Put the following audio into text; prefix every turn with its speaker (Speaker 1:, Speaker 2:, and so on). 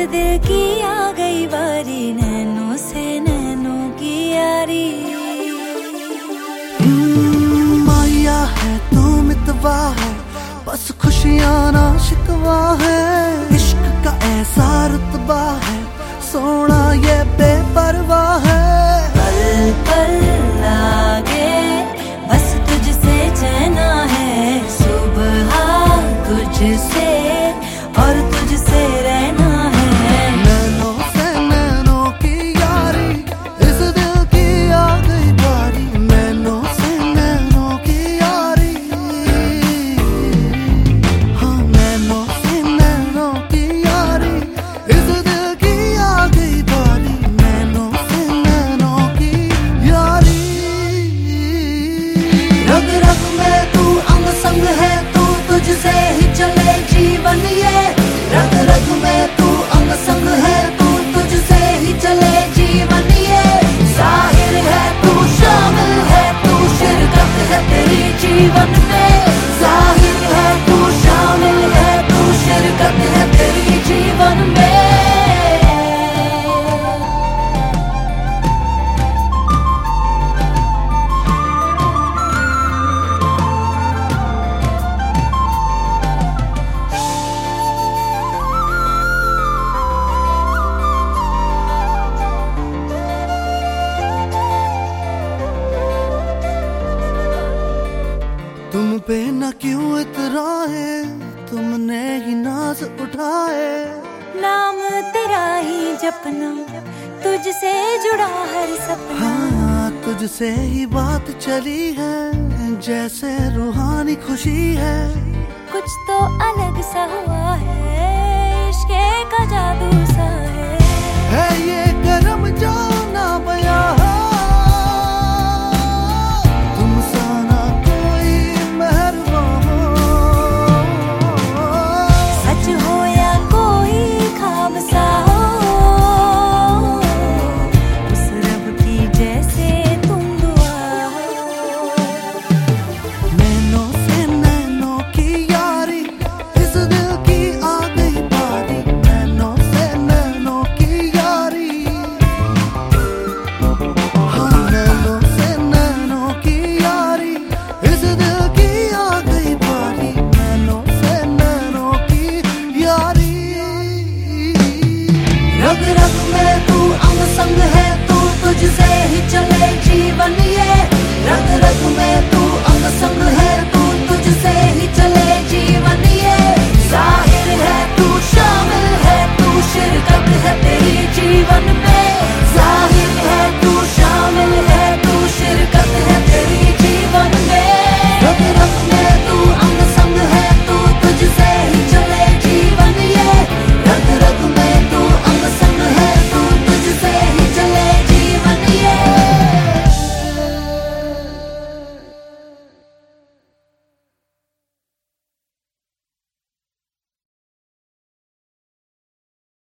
Speaker 1: दिल की आ गई बारी, नैनों से नैनों की यारी।
Speaker 2: माया है तू मितवा है, बस खुशियाँ ना शिकवा है। इश्क का ऐसा रुतबा है, सोना ये बेपरवाह है।
Speaker 1: पल पल लागे बस तुझसे चैना है, सुबह तुझसे और तुझसे रहना है।
Speaker 2: नैनों से नैनों की यारी, इस दिल की आ गई बारी। नैनों से नैनों की यारी, हाँ नैनों से नैनों की यारी, इस दिल की आ गई बारी। नैनों से नैनों की यारी। रग रग में तू अंग संग है, तू तुझसे ही चले जीवन ये। रग रग में तू अंग संग है, तू तुझसे ही चले जीवन ये। जाहिर है तू शामिल है, तू शिरकत है तेरी जीवन में। जाहिर है तू शामिल है, तू शिरकत है तेरी जीवन में। तुम पे न क्यों इतराए, तुमने ही नाज उठाए।
Speaker 1: नाम तेरा ही जपना, तुझसे जुड़ा हर सपना।
Speaker 2: हाँ तुझसे ही बात चली है, जैसे रूहानी खुशी है।
Speaker 1: कुछ तो अलग सा हुआ है, इश्क़ का जादू सा है।
Speaker 2: ये गरम जो